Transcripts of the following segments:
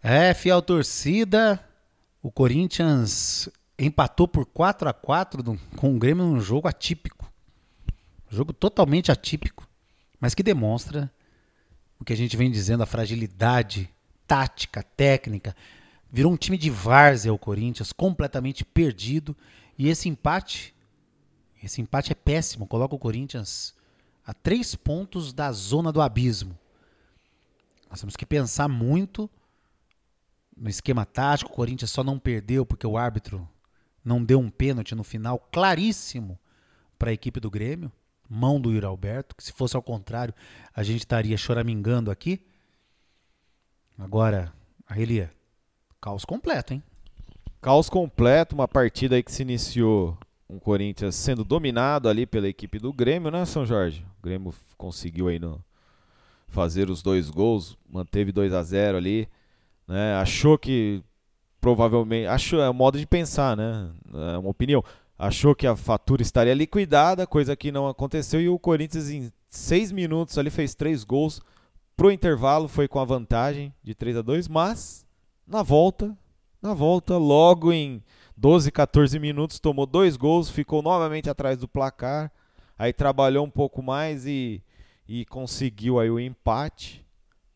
Fiel torcida, o Corinthians empatou por 4-4 com o Grêmio num jogo atípico. Jogo totalmente atípico, mas que demonstra o que a gente vem dizendo, a fragilidade tática, técnica. Virou um time de várzea o Corinthians, completamente perdido. E esse empate é péssimo, coloca o Corinthians a 3 pontos da zona do abismo. Nós temos que pensar muito no esquema tático. O Corinthians só não perdeu porque o árbitro não deu um pênalti no final claríssimo para a equipe do Grêmio, mão do Yuri Alberto, que se fosse ao contrário a gente estaria choramingando aqui. Agora, Elia, caos completo, hein? Caos completo, uma partida aí que se iniciou um Corinthians sendo dominado ali pela equipe do Grêmio, né, São Jorge? O Grêmio conseguiu aí fazer os 2 gols, manteve 2-0 ali, né? Achou que provavelmente, é um modo de pensar, né? É uma opinião. Achou que a fatura estaria liquidada, coisa que não aconteceu, e o Corinthians em 6 minutos ali fez 3 gols. Pro intervalo foi com a vantagem de 3-2, mas na volta, logo em 12, 14 minutos, tomou 2 gols, ficou novamente atrás do placar, aí trabalhou um pouco mais e conseguiu aí o empate,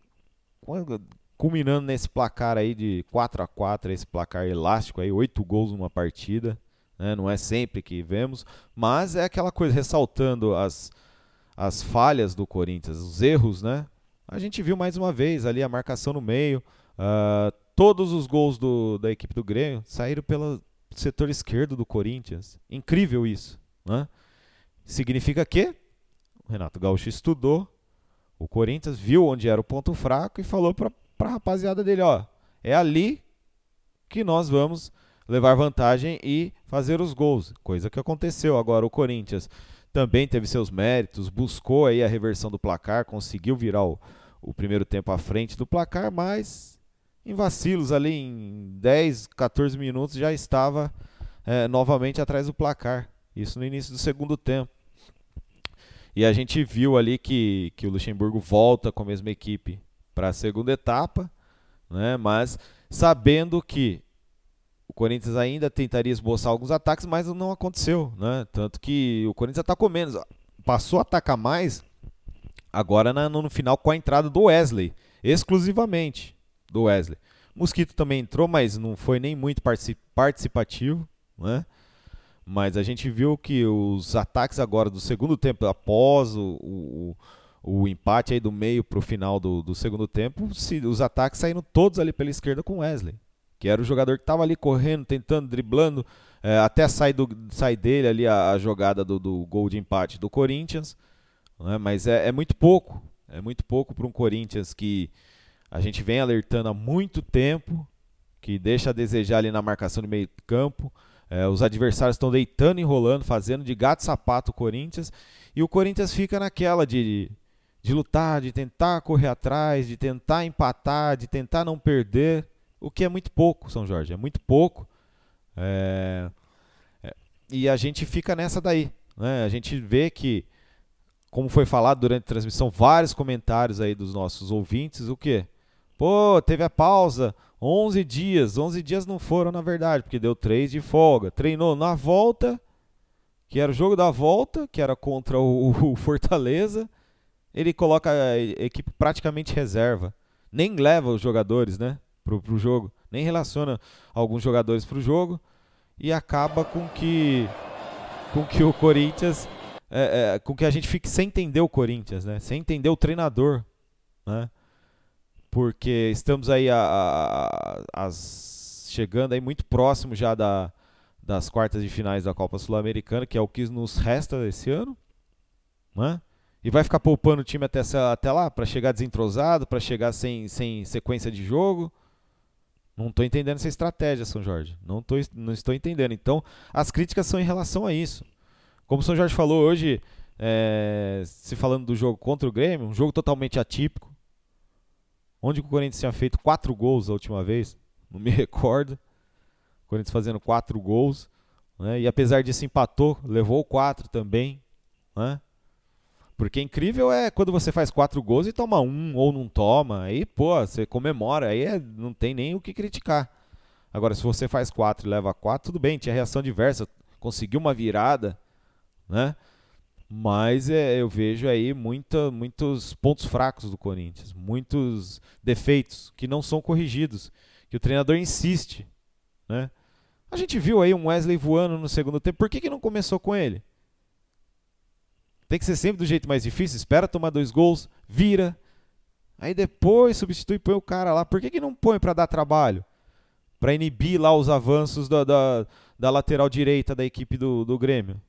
culminando nesse placar aí de 4-4, esse placar elástico aí, 8 gols numa partida, né? Não é sempre que vemos, mas é aquela coisa, ressaltando as falhas do Corinthians, os erros, né? A gente viu mais uma vez ali a marcação no meio, todos os gols da equipe do Grêmio saíram pelo setor esquerdo do Corinthians. Incrível isso, né? Significa que o Renato Gaúcho estudou o Corinthians, viu onde era o ponto fraco e falou para a rapaziada dele, ó, é ali que nós vamos levar vantagem e fazer os gols, coisa que aconteceu. Agora o Corinthians também teve seus méritos, buscou aí a reversão do placar, conseguiu virar o primeiro tempo à frente do placar, mas em vacilos ali em 10, 14 minutos já estava novamente atrás do placar, isso no início do segundo tempo. E a gente viu ali que o Luxemburgo volta com a mesma equipe para a segunda etapa, né? Mas sabendo que o Corinthians ainda tentaria esboçar alguns ataques, mas não aconteceu, né? Tanto que o Corinthians atacou menos, passou a atacar mais agora no final com a entrada do Wesley, exclusivamente do Wesley. Mosquito também entrou, mas não foi nem muito participativo, né? Mas a gente viu que os ataques agora do segundo tempo, após o empate aí do meio para o final do segundo tempo, os ataques saíram todos ali pela esquerda com o Wesley, que era o jogador que estava ali correndo, tentando, driblando, até sair dele ali a jogada do gol de empate do Corinthians, né? Mas é muito pouco para um Corinthians que a gente vem alertando há muito tempo, que deixa a desejar ali na marcação de meio campo. Os adversários estão deitando e enrolando, fazendo de gato e sapato o Corinthians, e o Corinthians fica naquela de lutar, de tentar correr atrás, de tentar empatar, de tentar não perder, o que é muito pouco, São Jorge, é muito pouco. E a gente fica nessa daí, né? A gente vê que, como foi falado durante a transmissão, vários comentários aí dos nossos ouvintes, o quê? Pô, teve a pausa, 11 dias não foram na verdade, porque deu 3 de folga, treinou na volta, que era o jogo da volta, que era contra o Fortaleza, ele coloca a equipe praticamente reserva, nem leva os jogadores, né, pro jogo, nem relaciona alguns jogadores pro jogo, e acaba com que o Corinthians, com que a gente fique sem entender o Corinthians, né, sem entender o treinador, né, porque estamos aí chegando aí muito próximo já das quartas de finais da Copa Sul-Americana, que é o que nos resta esse ano, né? E vai ficar poupando o time até lá, para chegar desentrosado, para chegar sem sequência de jogo. Não estou entendendo essa estratégia, São Jorge. Não estou entendendo. Então, as críticas são em relação a isso. Como o São Jorge falou hoje, se falando do jogo contra o Grêmio, um jogo totalmente atípico, onde o Corinthians tinha feito 4 gols a última vez, não me recordo. O Corinthians fazendo 4 gols, né? E apesar disso empatou, levou 4 também, né? Porque incrível é quando você faz 4 gols e toma 1 ou não toma. Aí, pô, você comemora. Aí não tem nem o que criticar. Agora, se você faz 4 e leva 4, tudo bem, tinha reação diversa. Conseguiu uma virada, né? Mas eu vejo aí muitos pontos fracos do Corinthians. Muitos defeitos que não são corrigidos. Que o treinador insiste, né? A gente viu aí um Wesley voando no segundo tempo. Por que não começou com ele? Tem que ser sempre do jeito mais difícil. Espera tomar 2 gols, vira. Aí depois substitui e põe o cara lá. Por que não põe para dar trabalho? Para inibir lá os avanços da lateral direita da equipe do Grêmio.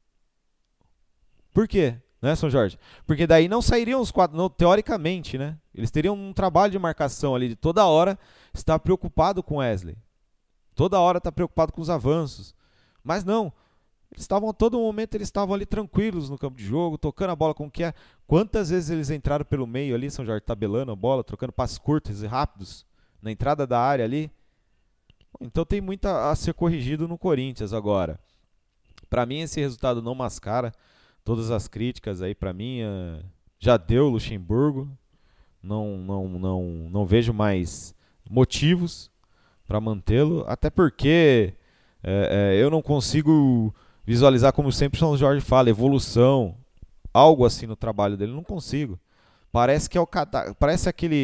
Por quê? Né, São Jorge? Porque daí não sairiam os 4, não, teoricamente, né? Eles teriam um trabalho de marcação ali, de toda hora estar preocupado com o Wesley. Toda hora estar preocupado com os avanços. Mas não. Eles estavam, a todo momento, eles estavam ali tranquilos no campo de jogo, tocando a bola como que é. Quantas vezes eles entraram pelo meio ali, São Jorge, tabelando a bola, trocando passes curtos e rápidos na entrada da área ali. Então tem muito a ser corrigido no Corinthians agora. Para mim esse resultado não mascara todas as críticas aí, para mim já deu Luxemburgo. Não vejo mais motivos para mantê-lo, até porque eu não consigo visualizar, como sempre o São Jorge fala, evolução, algo assim no trabalho dele, não consigo. Parece que parece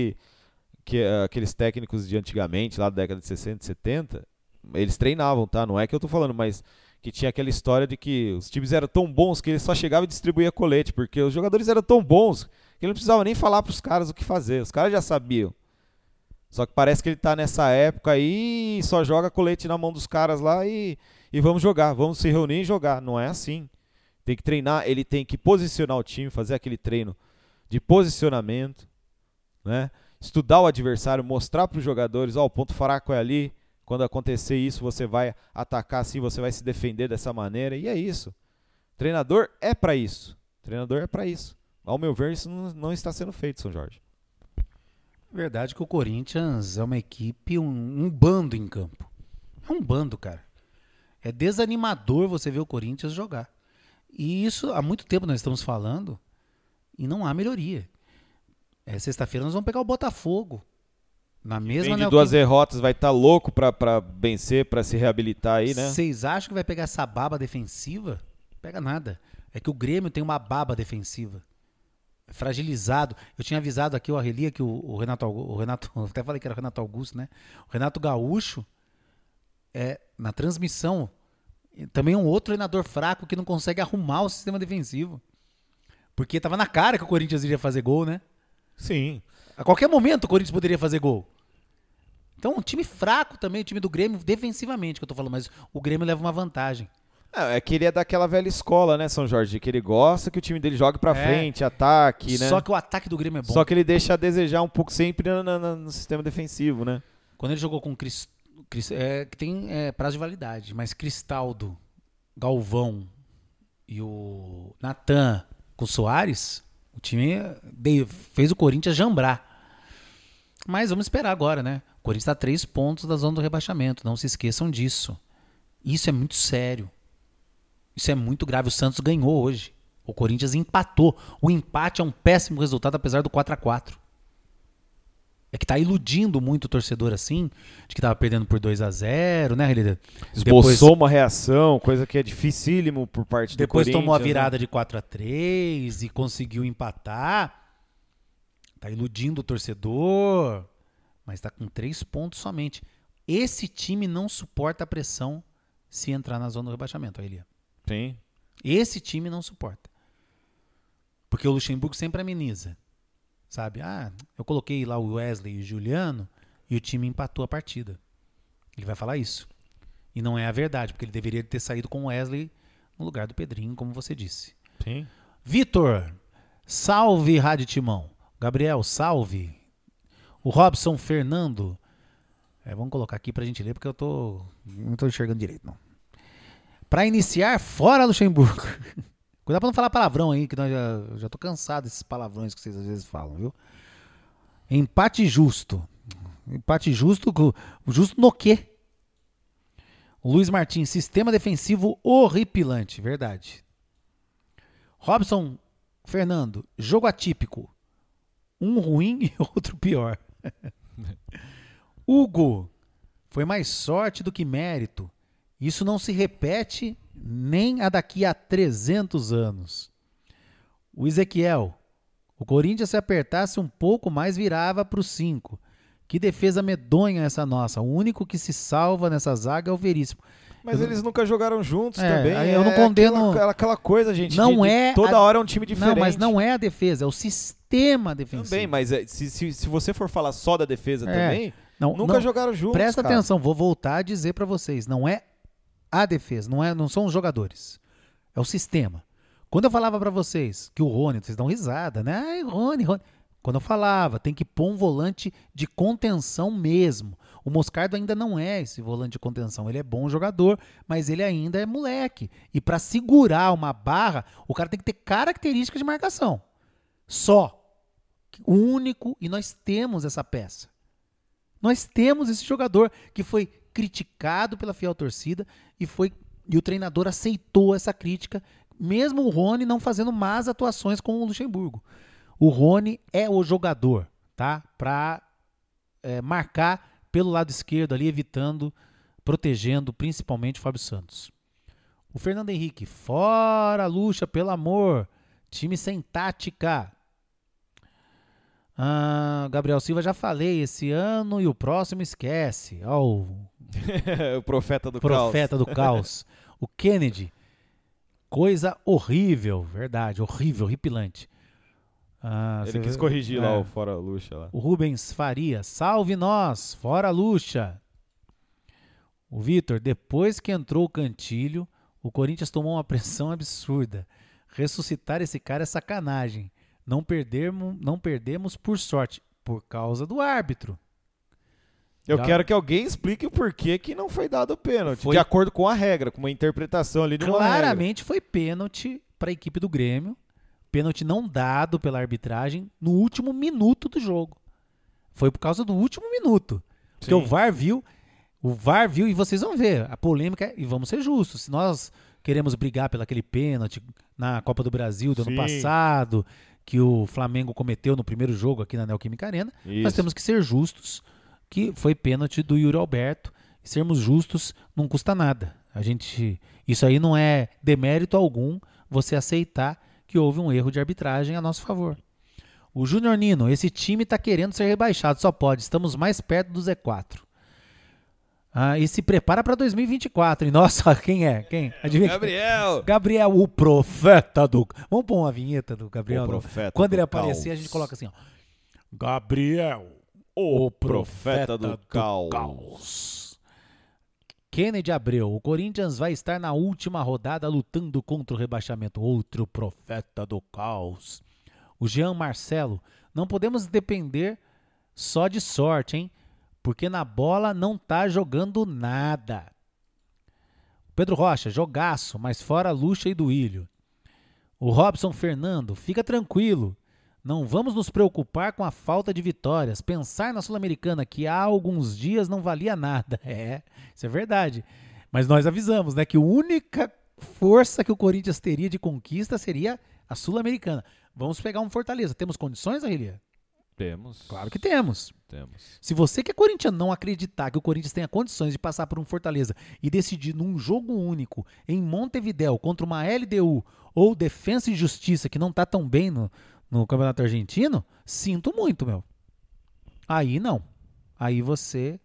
aqueles técnicos de antigamente, lá da década de 60, 70, eles treinavam, tá? Não é que eu tô falando, mas que tinha aquela história de que os times eram tão bons que eles só chegavam e distribuíam colete, porque os jogadores eram tão bons que ele não precisava nem falar pros caras o que fazer, os caras já sabiam. Só que parece que ele tá nessa época aí e só joga colete na mão dos caras lá e vamos jogar, vamos se reunir e jogar. Não é assim. Tem que treinar, ele tem que posicionar o time, fazer aquele treino de posicionamento, né? Estudar o adversário, mostrar para os jogadores, o ponto fraco é ali, quando acontecer isso você vai atacar assim, você vai se defender dessa maneira, e é isso. Treinador é para isso. Treinador é para isso. Ao meu ver, isso não está sendo feito, São Jorge. Verdade que o Corinthians é uma equipe, um bando em campo. É um bando, cara. É desanimador você ver o Corinthians jogar. E isso há muito tempo nós estamos falando e não há melhoria. Sexta-feira nós vamos pegar o Botafogo. Na mesma, vem de 2 derrotas, vai estar louco pra vencer, pra se reabilitar aí, né? Vocês acham que vai pegar essa baba defensiva? Não pega nada. É que o Grêmio tem uma baba defensiva. É fragilizado. Eu tinha avisado aqui o Arrelia que o Renato, até falei que era o Renato Augusto, né? O Renato Gaúcho, na transmissão, também é um outro treinador fraco que não consegue arrumar o sistema defensivo. Porque tava na cara que o Corinthians iria fazer gol, né? Sim. A qualquer momento o Corinthians poderia fazer gol. Então, um time fraco também, o time do Grêmio, defensivamente, que eu tô falando, mas o Grêmio leva uma vantagem. É que ele é daquela velha escola, né, São Jorge? Que ele gosta que o time dele jogue pra frente, ataque, né? Só que o ataque do Grêmio é bom. Só que ele deixa a desejar um pouco sempre no sistema defensivo, né? Quando ele jogou com o que tem prazo de validade, mas Cristaldo, Galvão e o Natan com o Soares, o time fez o Corinthians jambrar. Mas vamos esperar agora, né? O Corinthians está a 3 pontos da zona do rebaixamento. Não se esqueçam disso. Isso é muito sério. Isso é muito grave. O Santos ganhou hoje. O Corinthians empatou. O empate é um péssimo resultado, apesar do 4-4. É que tá iludindo muito o torcedor assim, de que tava perdendo por 2-0, né, Relida? Esboçou uma reação, coisa que é dificílimo por parte do Corinthians. Depois tomou a virada de 4-3 e conseguiu empatar. Tá iludindo o torcedor, mas tá com 3 pontos somente. Esse time não suporta a pressão se entrar na zona do rebaixamento, Elia. Sim. Esse time não suporta. Porque o Luxemburgo sempre ameniza. Sabe? Eu coloquei lá o Wesley e o Juliano e o time empatou a partida. Ele vai falar isso. E não é a verdade, porque ele deveria ter saído com o Wesley no lugar do Pedrinho, como você disse. Sim. Vitor, salve Rádio Timão. Gabriel, salve. O Robson Fernando. Vamos colocar aqui pra gente ler, porque não tô enxergando direito, não. Pra iniciar, fora Luxemburgo. Cuidado pra não falar palavrão aí, que nós já tô cansado desses palavrões que vocês às vezes falam, viu? Empate justo. Empate justo, justo no quê? O Luiz Martins, sistema defensivo horripilante, verdade. Robson Fernando, jogo atípico. Um ruim e outro pior. Hugo, foi mais sorte do que mérito. Isso não se repete nem a daqui a 300 anos. O Ezequiel, o Corinthians se apertasse um pouco mais virava para os 5. Que defesa medonha essa nossa. O único que se salva nessa zaga é o Veríssimo. Mas eles nunca jogaram juntos também. Eu não condeno. Aquela coisa, gente. Não é. Toda hora é um time diferente. Não, mas não é a defesa, é o sistema defensivo. Também, mas se você for falar só da defesa também, nunca jogaram juntos. Presta atenção, vou voltar a dizer pra vocês. Não é a defesa, não são os jogadores. É o sistema. Quando eu falava pra vocês que o Rony, vocês dão risada, né? Ai, Rony. Quando eu falava, tem que pôr um volante de contenção mesmo. O Moscardo ainda não é esse volante de contenção. Ele é bom jogador, mas ele ainda é moleque. E para segurar uma barra, o cara tem que ter características de marcação. Só. O único, e nós temos essa peça. Nós temos esse jogador que foi criticado pela fiel torcida e o treinador aceitou essa crítica, mesmo o Rony não fazendo más atuações com o Luxemburgo. O Rony é o jogador, tá? Para marcar pelo lado esquerdo ali, protegendo principalmente o Fábio Santos. O Fernando Henrique, fora Lucha, pelo amor. Time sem tática. Gabriel Silva, já falei, esse ano e o próximo esquece. O profeta do caos. O Kennedy, coisa horrível, verdade, horrível, horripilante. Ele quis corrigir lá o fora Lucha. Lá. O Rubens Faria, salve nós, fora Lucha. O Vitor, depois que entrou o Cantilho, o Corinthians tomou uma pressão absurda. Ressuscitar esse cara é sacanagem. Não perdemos por sorte, por causa do árbitro. Eu quero que alguém explique o porquê que não foi dado o pênalti. De acordo com a regra, com uma interpretação ali de uma regra. Claramente foi pênalti para a equipe do Grêmio. Pênalti não dado pela arbitragem no último minuto do jogo. Foi por causa do último minuto. Porque o VAR viu e vocês vão ver a polêmica, e vamos ser justos. Se nós queremos brigar pelo aquele pênalti na Copa do Brasil do ano passado, que o Flamengo cometeu no primeiro jogo aqui na Neoquímica Arena, nós temos que ser justos, que foi pênalti do Yuri Alberto, e sermos justos não custa nada. Isso aí não é demérito algum você aceitar que houve um erro de arbitragem a nosso favor. O Júnior Nino, esse time está querendo ser rebaixado, só pode, estamos mais perto do Z4. E se prepara para 2024. E nossa, quem é? Quem? Adivinha? Gabriel, o profeta do... Vamos pôr uma vinheta do Gabriel? O profeta Quando ele do aparecer, caos. a gente coloca assim, ó. Gabriel, o profeta do caos. Kennedy Abreu, o Corinthians vai estar na última rodada lutando contra o rebaixamento. Outro profeta do caos. O Jean Marcelo, não podemos depender só de sorte, hein? Porque na bola não tá jogando nada. Pedro Rocha, jogaço, mas fora Lucha e Duílio. O Robson Fernando, fica tranquilo. Não vamos nos preocupar com a falta de vitórias. Pensar na Sul-Americana, que há alguns dias não valia nada. Isso é verdade. Mas nós avisamos, né, que a única força que o Corinthians teria de conquista seria a Sul-Americana. Vamos pegar um Fortaleza. Temos condições, Arelia? Temos. Claro que temos. Temos. Se você que é corintiano não acreditar que o Corinthians tenha condições de passar por um Fortaleza e decidir num jogo único em Montevidéu contra uma LDU ou Defensa e Justiça, que não tá tão bem no Campeonato Argentino, sinto muito, meu. Aí não. Aí você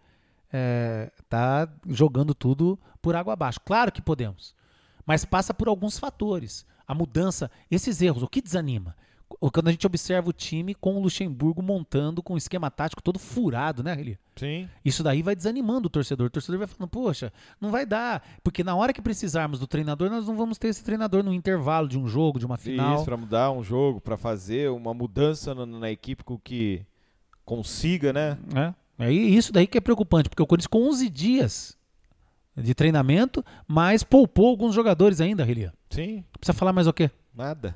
tá jogando tudo por água abaixo. Claro que podemos. Mas passa por alguns fatores. A mudança, esses erros, o que desanima? Quando a gente observa o time com o Luxemburgo montando com um esquema tático todo furado, né, Relia? Sim. Isso daí vai desanimando o torcedor. O torcedor vai falando, poxa, não vai dar. Porque na hora que precisarmos do treinador, nós não vamos ter esse treinador no intervalo de um jogo, de uma final. Isso, para mudar um jogo, para fazer uma mudança na equipe com que consiga, né? Aí isso daí que é preocupante, porque o Corinthians com 11 dias de treinamento, mas poupou alguns jogadores ainda, Relia. Sim. Precisa falar mais o quê? Nada.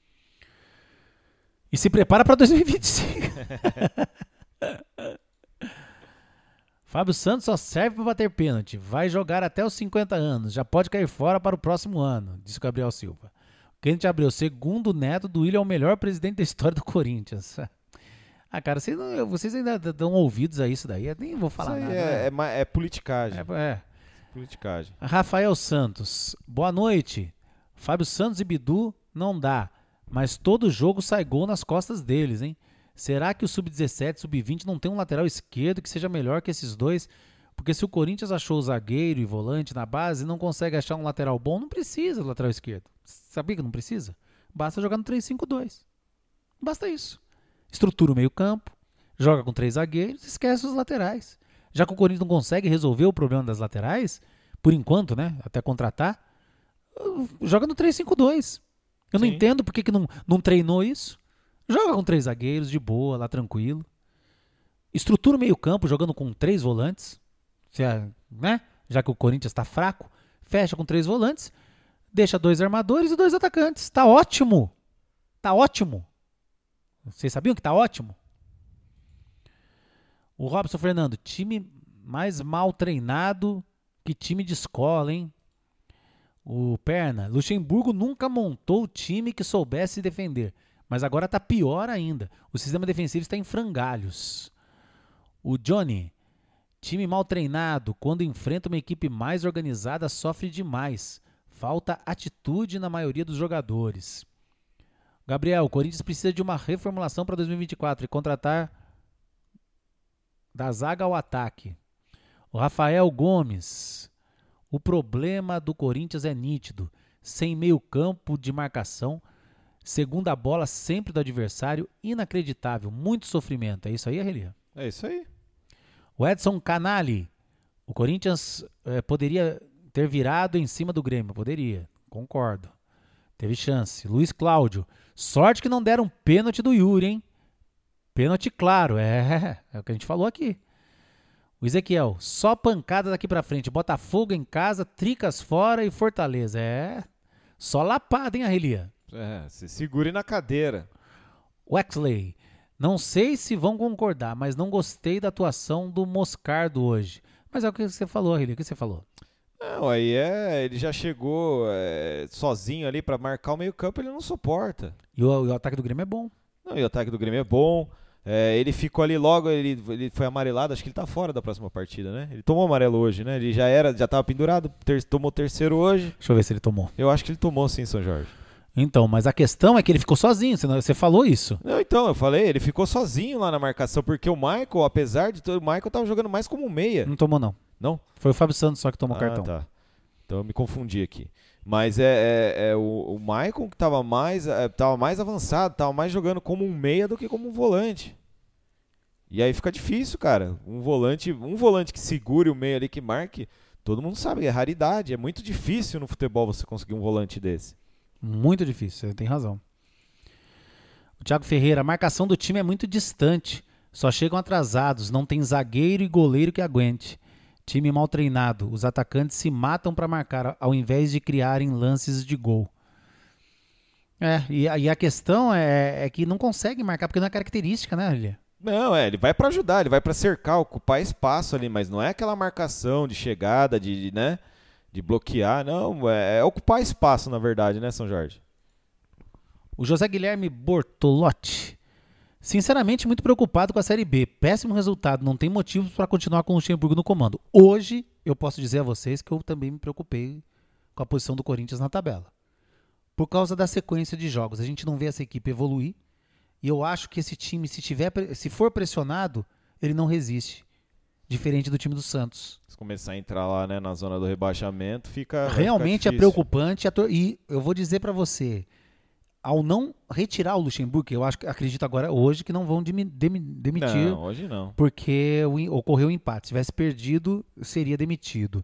E se prepara para 2025. Fábio Santos só serve para bater pênalti. Vai jogar até os 50 anos. Já pode cair fora para o próximo ano, disse o Gabriel Silva. Kennedy Abreu, segundo neto do Willian, é o melhor presidente da história do Corinthians. Ah, cara, vocês ainda dão ouvidos a isso daí. Eu nem vou falar Isso aí nada. é politicagem. É. Politicagem. Rafael Santos, boa noite. Fábio Santos e Bidu não dá, mas todo jogo sai gol nas costas deles, hein? Será que o Sub-17 e Sub-20 não tem um lateral esquerdo que seja melhor que esses dois? Porque se o Corinthians achou o zagueiro e volante na base e não consegue achar um lateral bom, não precisa do lateral esquerdo. Sabia que não precisa? Basta jogar no 3-5-2. Basta isso. Estrutura o meio-campo, joga com 3 zagueiros, esquece os laterais. Já que o Corinthians não consegue resolver o problema das laterais, por enquanto, né? Até contratar, joga no 3-5-2. Eu não entendo por que não treinou isso. Joga com 3 zagueiros, de boa, lá tranquilo. Estrutura o meio-campo, jogando com 3 volantes. Né? Já que o Corinthians está fraco, fecha com 3 volantes, deixa 2 armadores e 2 atacantes. Tá ótimo. Tá ótimo. Vocês sabiam que tá ótimo? O Robson Fernando, time mais mal treinado que time de escola, hein? O Perna, Luxemburgo nunca montou o time que soubesse se defender, mas agora tá pior ainda. O sistema defensivo está em frangalhos. O Johnny, time mal treinado, quando enfrenta uma equipe mais organizada, sofre demais. Falta atitude na maioria dos jogadores. Gabriel, o Corinthians precisa de uma reformulação para 2024 e contratar da zaga ao ataque. O Rafael Gomes, o problema do Corinthians é nítido. Sem meio campo de marcação, segunda bola sempre do adversário, inacreditável, muito sofrimento. É isso aí, Arrelia? É isso aí. O Edson Canali, o Corinthians poderia ter virado em cima do Grêmio. Poderia, concordo. Teve chance. Luiz Cláudio, sorte que não deram pênalti do Yuri, hein? Pênalti claro, é o que a gente falou aqui. O Ezequiel, só pancada daqui pra frente. Botafogo em casa, Tricas fora e Fortaleza. Só lapada, hein, Arrelia? Se segure na cadeira. Wexley, não sei se vão concordar, mas não gostei da atuação do Moscardo hoje. Mas é o que você falou, Arrelia, o que você falou? Não, aí ele já chegou sozinho ali pra marcar o meio campo, ele não suporta. E o ataque do Grêmio é bom. Não, e o ataque do Grêmio é bom. Ele ficou ali logo, ele foi amarelado, acho que ele tá fora da próxima partida, né? Ele tomou amarelo hoje, né? Ele já tava pendurado, tomou terceiro hoje. Deixa eu ver se ele tomou. Eu acho que ele tomou sim, São Jorge. Então, mas a questão é que ele ficou sozinho, você falou isso. Não, então, eu falei, ele ficou sozinho lá na marcação, porque o Michael, apesar de tudo, o Michael tava jogando mais como um meia. Não tomou, não. Não? Foi o Fábio Santos só que tomou cartão. Tá. Então eu me confundi aqui. Mas o Michael que tava mais avançado, tava mais jogando como um meia do que como um volante. E aí fica difícil, cara. Um volante que segure o meio ali, que marque, todo mundo sabe, é raridade. É muito difícil no futebol você conseguir um volante desse. Muito difícil, você tem razão. O Thiago Ferreira, a marcação do time é muito distante. Só chegam atrasados, não tem zagueiro e goleiro que aguente. Time mal treinado, os atacantes se matam para marcar ao invés de criarem lances de gol. E a questão é que não consegue marcar, porque não é característica, né, Lilia? Não, ele vai para ajudar, ele vai para cercar, ocupar espaço ali, mas não é aquela marcação de chegada, de bloquear, não, é ocupar espaço, na verdade, né, São Jorge? O José Guilherme Bortolotti, sinceramente muito preocupado com a Série B, péssimo resultado, não tem motivos para continuar com o Luxemburgo no comando. Hoje, eu posso dizer a vocês que eu também me preocupei com a posição do Corinthians na tabela. Por causa da sequência de jogos, a gente não vê essa equipe evoluir, e eu acho que esse time, se for pressionado, ele não resiste. Diferente do time do Santos. Se começar a entrar lá, né, na zona do rebaixamento, realmente é preocupante. E eu vou dizer para você, ao não retirar o Luxemburgo, eu acredito agora hoje que não vão demitir. Não, hoje não. Porque ocorreu o empate. Se tivesse perdido, seria demitido.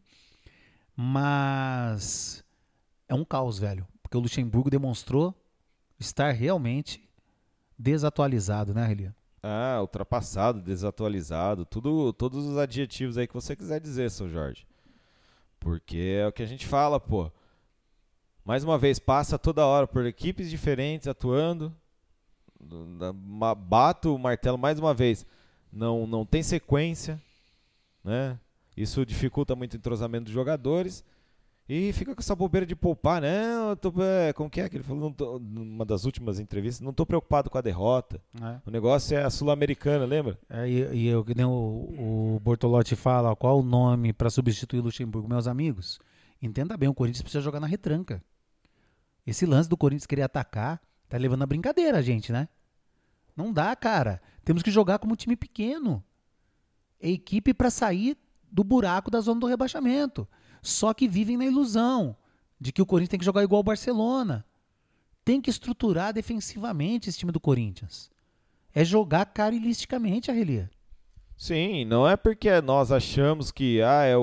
Mas é um caos, velho. Porque o Luxemburgo demonstrou estar realmente desatualizado, né, Relia? Ultrapassado, desatualizado, todos os adjetivos aí que você quiser dizer, São Jorge. Porque é o que a gente fala, pô. Mais uma vez, passa toda hora por equipes diferentes atuando. Bato o martelo mais uma vez. Não tem sequência, né? Isso dificulta muito o entrosamento dos jogadores. E fica com essa bobeira de poupar, não, como que é que ele falou numa das últimas entrevistas, não tô preocupado com a derrota. O negócio é a Sul-Americana, lembra? Que nem o Bortolotti fala, ó, qual o nome para substituir o Luxemburgo? Meus amigos, entenda bem, o Corinthians precisa jogar na retranca. Esse lance do Corinthians querer atacar, tá levando a brincadeira a gente, né? Não dá, cara. Temos que jogar como um time pequeno. É equipe para sair do buraco da zona do rebaixamento. Só que vivem na ilusão de que o Corinthians tem que jogar igual o Barcelona. Tem que estruturar defensivamente esse time do Corinthians. É jogar carilisticamente, Arrelia. Sim, não é porque nós achamos que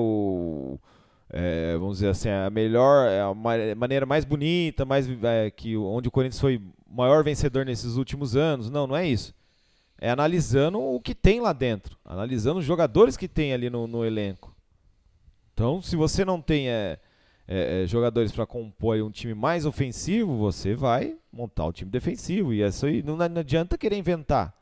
vamos dizer assim, a melhor, a maneira mais bonita, onde o Corinthians foi o maior vencedor nesses últimos anos. Não é isso. É analisando o que tem lá dentro, analisando os jogadores que tem ali no elenco. Então, se você não tem jogadores para compor um time mais ofensivo, você vai montar um time defensivo. E isso aí não adianta querer inventar.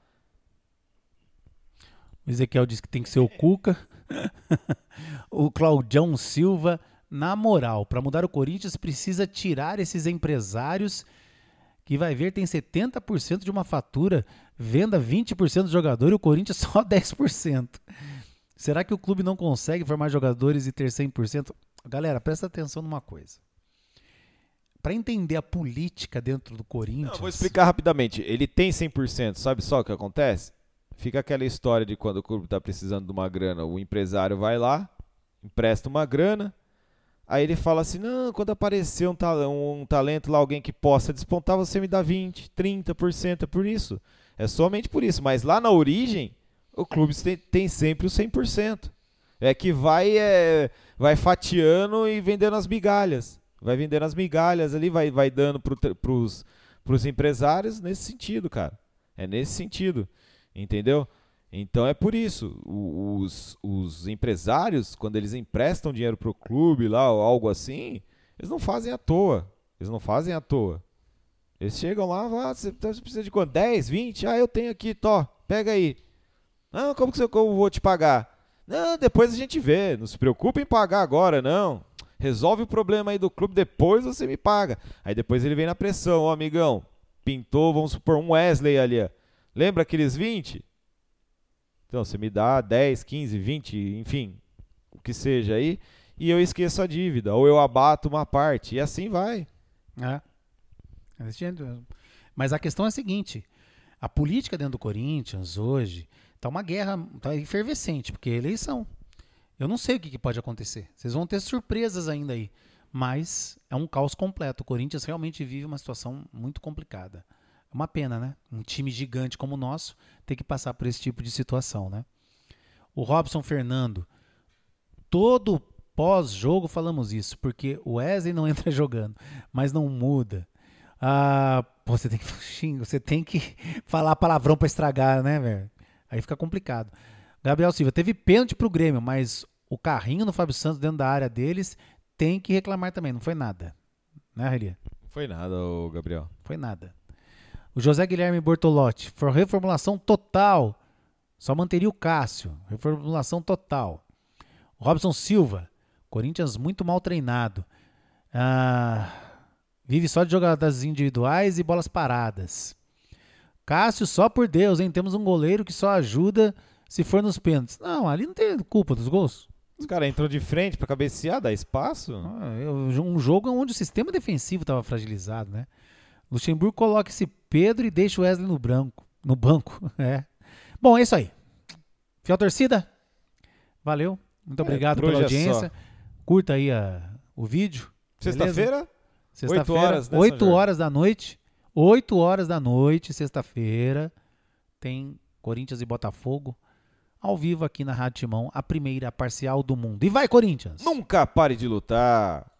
O Ezequiel disse que tem que ser o Cuca. O Claudião Silva, na moral, para mudar o Corinthians precisa tirar esses empresários que vai ver tem 70% de uma fatura, venda 20% do jogador e o Corinthians só 10%. Será que o clube não consegue formar jogadores e ter 100%? Galera, presta atenção numa coisa. Para entender a política dentro do Corinthians... Não, vou explicar rapidamente. Ele tem 100%, sabe só o que acontece? Fica aquela história de quando o clube está precisando de uma grana, o empresário vai lá, empresta uma grana, aí ele fala assim, não, quando aparecer um talento lá, alguém que possa despontar, você me dá 20%, 30% por isso. É somente por isso. Mas lá na origem, o clube tem sempre o 100%. É que vai fatiando e vendendo as migalhas. Vai vendendo as migalhas ali, vai dando pros empresários nesse sentido, cara. É nesse sentido. Entendeu? Então é por isso. Os empresários, quando eles emprestam dinheiro pro clube lá ou algo assim, eles não fazem à toa. Eles chegam lá, você precisa de quanto? 10, 20? Eu tenho aqui, pega aí. Não, como que eu vou te pagar? Não, depois a gente vê. Não se preocupe em pagar agora, não. Resolve o problema aí do clube, depois você me paga. Aí depois ele vem na pressão, ó, amigão. Pintou, vamos supor, um Wesley ali, ó. Lembra aqueles 20? Então, você me dá 10, 15, 20, enfim, o que seja aí, e eu esqueço a dívida, ou eu abato uma parte, e assim vai. Mas a questão é a seguinte, a política dentro do Corinthians hoje tá uma guerra, tá efervescente, porque é eleição. Eu não sei o que pode acontecer. Vocês vão ter surpresas ainda aí, mas é um caos completo. O Corinthians realmente vive uma situação muito complicada. É uma pena, né? Um time gigante como o nosso ter que passar por esse tipo de situação, né? O Robson Fernando, todo pós-jogo falamos isso, porque o Wesley não entra jogando, mas não muda. Você tem que falar palavrão pra estragar, né, velho? Aí fica complicado. Gabriel Silva, teve pênalti pro Grêmio, mas o carrinho no Fábio Santos dentro da área deles tem que reclamar também, não foi nada. Né, Relia? Não foi nada, Gabriel. Foi nada. O José Guilherme Bortolotti, reformulação total. Só manteria o Cássio. Reformulação total. O Robson Silva, Corinthians muito mal treinado. Vive só de jogadas individuais e bolas paradas. Cássio, só por Deus, hein? Temos um goleiro que só ajuda se for nos pênaltis. Não, ali não tem culpa dos gols. Os caras entrou de frente para cabecear, dá espaço. Um jogo onde o sistema defensivo estava fragilizado, né? Luxemburgo coloca esse Pedro e deixa o Wesley no banco. Bom, é isso aí. Fiel torcida, valeu. Muito obrigado pela audiência. Curta aí o vídeo. Sexta-feira? 8 horas da noite. 8 horas da noite, sexta-feira, tem Corinthians e Botafogo ao vivo aqui na Rádio Timão, a primeira parcial do mundo. E vai, Corinthians! Nunca pare de lutar!